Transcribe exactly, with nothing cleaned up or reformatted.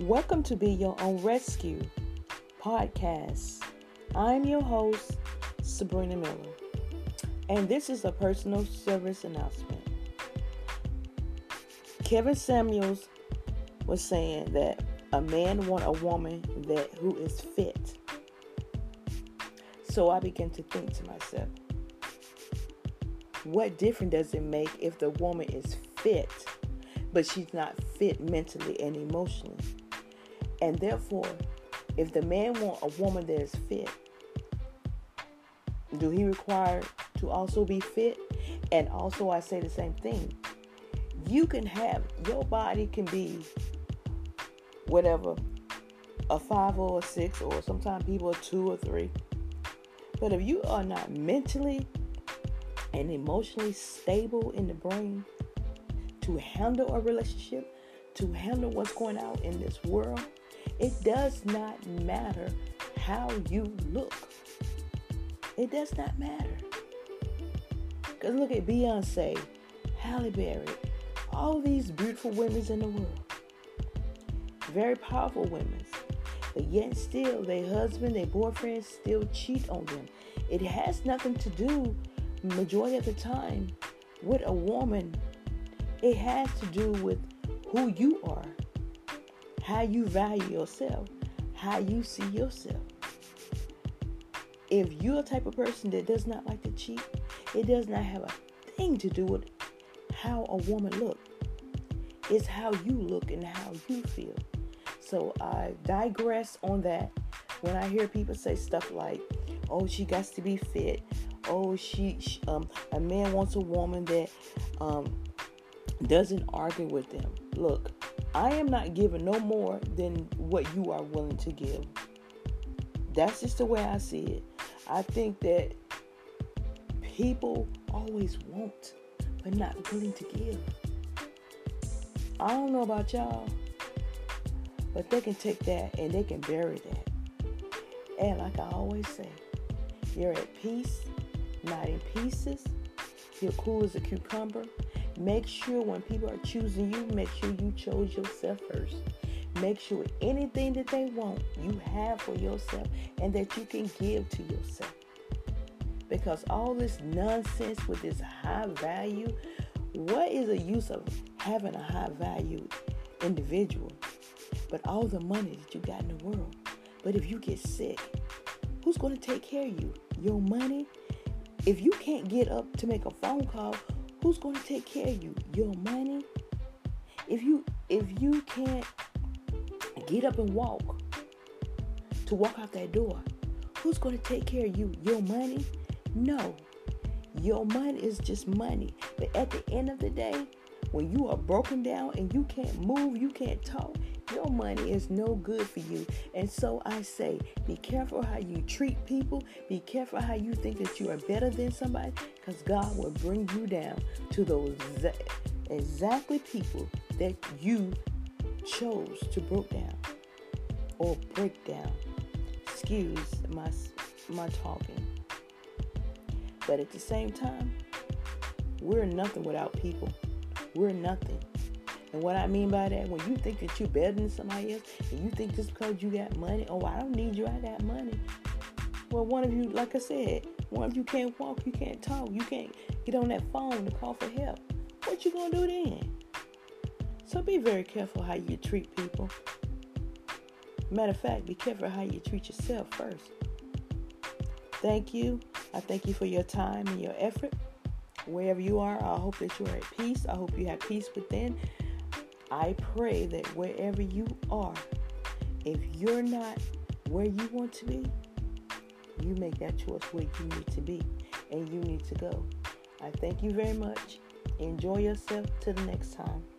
Welcome to Be Your Own Rescue podcast. I'm your host, Sabrina Miller, and this is a personal service announcement. Kevin Samuels was saying that a man wants a woman that who is fit. So I began to think to myself, what difference does it make if the woman is fit, but she's not fit mentally and emotionally? And therefore, if the man wants a woman that is fit, do he require to also be fit? And also I say the same thing. You can have, your body can be whatever, a five or a six, or sometimes people are two or three. But if you are not mentally and emotionally stable in the brain to handle a relationship, to handle what's going on in this world, it does not matter how you look. It does not matter. Because look at Beyonce, Halle Berry, all these beautiful women in the world. Very powerful women. But yet still, their husband, their boyfriend still cheat on them. It has nothing to do, majority of the time, with a woman. It has to do with who you are, how you value yourself, how you see yourself. If you're a type of person that does not like to cheat, it does not have a thing to do with how a woman looks. It's how you look and how you feel. So I digress on that when I hear people say stuff like, oh, she got to be fit. Oh, she, she um, a man wants a woman that um, doesn't argue with them. Look, I am not giving no more than what you are willing to give. That's just the way I see it. I think that people always want, but not willing to give. I don't know about y'all, but they can take that and they can bury that. And like I always say, you're at peace, not in pieces. You're cool as a cucumber. Make sure when people are choosing you, make sure you chose yourself first. Make sure anything that they want, you have for yourself and that you can give to yourself. Because all this nonsense with this high value, what is the use of having a high value individual? But all the money that you got in the world. But if you get sick, who's going to take care of you? Your money? If you can't get up to make a phone call, who's going to take care of you? Your money? If you if you can't get up and walk to walk out that door, who's going to take care of you? Your money? No. Your money is just money. But at the end of the day, when you are broken down and you can't move, you can't talk, your money is no good for you. And so I say, be careful how you treat people. Be careful how you think that you are better than somebody, because God will bring you down to those exactly people that you chose to break down or break down. Excuse my my talking. But at the same time, we're nothing without people. We're nothing. And what I mean by that, when you think that you're better than somebody else, and you think just because you got money, oh, I don't need you, I got money. Well, one of you, like I said, one of you can't walk, you can't talk, you can't get on that phone to call for help. What you gonna do then? So be very careful how you treat people. Matter of fact, be careful how you treat yourself first. Thank you. I thank you for your time and your effort. Wherever you are, I hope that you are at peace. I hope you have peace within. I pray that wherever you are, if you're not where you want to be, you make that choice where you need to be and you need to go. I thank you very much. Enjoy yourself till the next time.